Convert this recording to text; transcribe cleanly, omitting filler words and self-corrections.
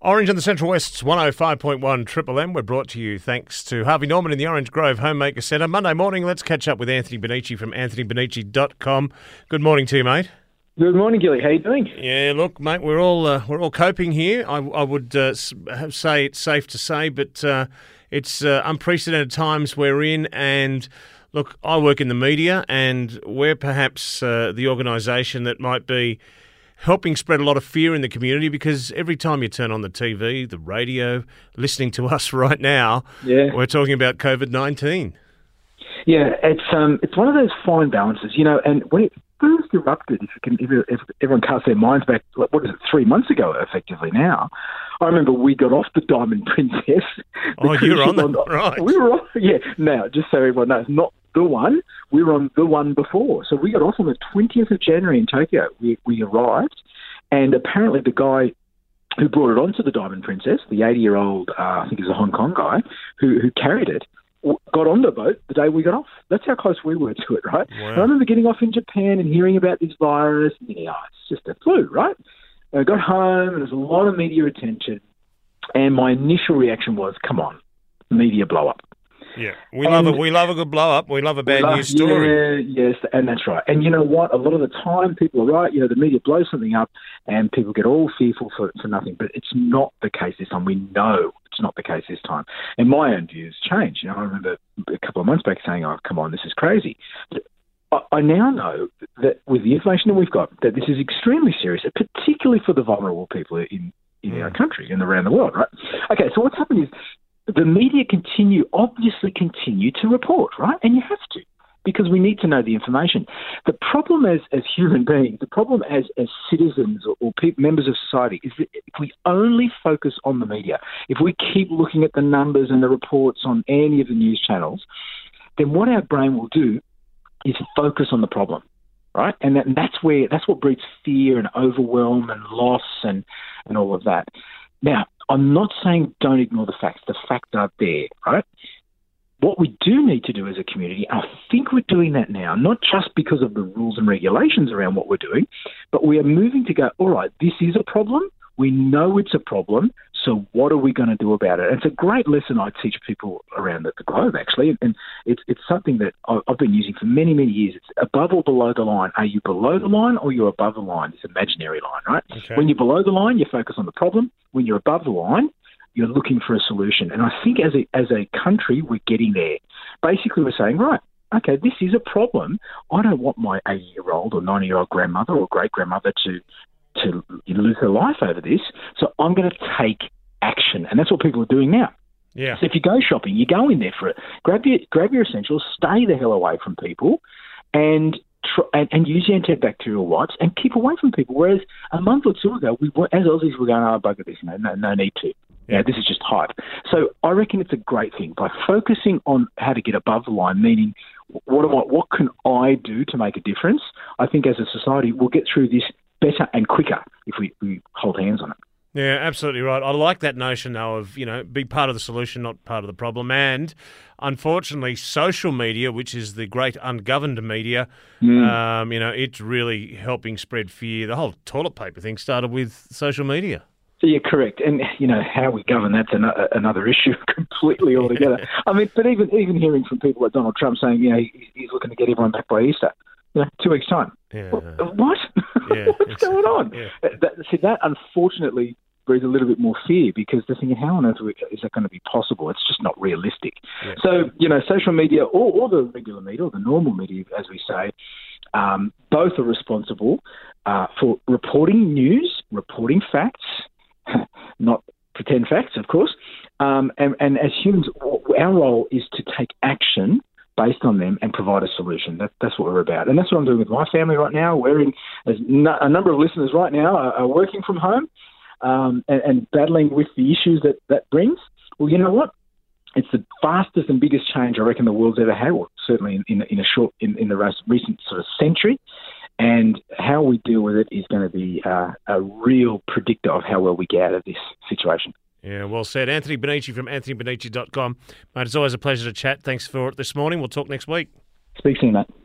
Orange and the Central West's 105.1 Triple M. We're brought to you thanks to Harvey Norman in the Orange Grove Homemaker Centre. Monday morning, let's catch up with Anthony Bonici from anthonybonici.com. Good morning to you, mate. Good morning, Gilly. How you doing? Yeah, look, mate, we're all coping here. I would say it's safe to say, but it's unprecedented times we're in. And look, I work in the media, and we're perhaps the organisation that might be helping spread a lot of fear in the community, because every time you turn on the TV, the radio, listening to us right now, we're talking about COVID-19. Yeah, it's one of those fine balances, and when it first erupted, if everyone casts their minds back, 3 months ago, effectively now, I remember we got off the Diamond Princess. Oh, you were on that, right. We were off, now, just so everyone knows, not the one, we were on the one before. So we got off on the 20th of January in Tokyo. We arrived, and apparently the guy who brought it onto the Diamond Princess, the 80-year-old, I think he's a Hong Kong guy, who carried it, got on the boat the day we got off. That's how close we were to it, right? Wow. And I remember getting off in Japan and hearing about this virus, and thinking, it's just a flu, right? And I got home, and there was a lot of media attention, and my initial reaction was, come on, media blow up. Yeah, we love it. We love a good blow up. We love a bad news story. Yeah, yes, and that's right. And you know what? A lot of the time, people are right. The media blows something up, and people get all fearful for nothing. But it's not the case this time. We know it's not the case this time. And my own views change. I remember a couple of months back saying, "Oh, come on, this is crazy." But I now know that with the information that we've got, that this is extremely serious, particularly for the vulnerable people in our country and around the world. Right? Okay, so what's happened is, the media obviously continue to report, right? And you have to, because we need to know the information. The problem as human beings, the problem as citizens or members of society is that if we only focus on the media, if we keep looking at the numbers and the reports on any of the news channels, then what our brain will do is focus on the problem, right? And that's what breeds fear and overwhelm and loss and all of that. Now, I'm not saying don't ignore the facts. The facts are there, right? What we do need to do as a community, I think we're doing that now, not just because of the rules and regulations around what we're doing, but we are moving to go, all right, this is a problem. We know it's a problem. So what are we going to do about it? And it's a great lesson I teach people around the globe, actually. And it's something that I've been using for many, many years. It's above or below the line. Are you below the line or you're above the line? It's an imaginary line, right? Okay. When you're below the line, you focus on the problem. When you're above the line, you're looking for a solution. And I think as a country, we're getting there. Basically, we're saying, right, okay, this is a problem. I don't want my 80-year-old or 90-year-old grandmother or great-grandmother to lose her life over this. So I'm going to take action. And that's what people are doing now. Yeah. So if you go shopping, you go in there for it. Grab your essentials, stay the hell away from people, and use your antibacterial wipes and keep away from people. Whereas a month or two ago, as Aussies, we're going, bugger this, no need to. Yeah, this is just hype. So I reckon it's a great thing. By focusing on how to get above the line, meaning what can I do to make a difference, I think as a society we'll get through this better and quicker if we hold hands on it. Yeah, absolutely right. I like that notion, though, of, be part of the solution, not part of the problem. And unfortunately, social media, which is the great ungoverned media, it's really helping spread fear. The whole toilet paper thing started with social media. Yeah, correct. And, how we govern, that's another issue completely altogether. I mean, but even hearing from people like Donald Trump saying, he's looking to get everyone back by Easter, 2 weeks' time. Yeah. What? Yeah, What's going on? Yeah. That unfortunately breeds a little bit more fear, because they're thinking, how on earth is that going to be possible? It's just not realistic. Yeah. So, social media or the regular media or the normal media, as we say, both are responsible for reporting news, reporting facts, not pretend facts, of course. And as humans, our role is to take action based on them and provide a solution. That's what we're about. And that's what I'm doing with my family right now. A number of listeners right now are working from home and battling with the issues that brings. Well, you know what? It's the fastest and biggest change I reckon the world's ever had, or certainly in the recent sort of century. And how we deal with it is going to be a real predictor of how well we get out of this situation. Yeah, well said. Anthony Bonici from anthonybonici.com. Mate, it's always a pleasure to chat. Thanks for it this morning. We'll talk next week. Speak soon, mate.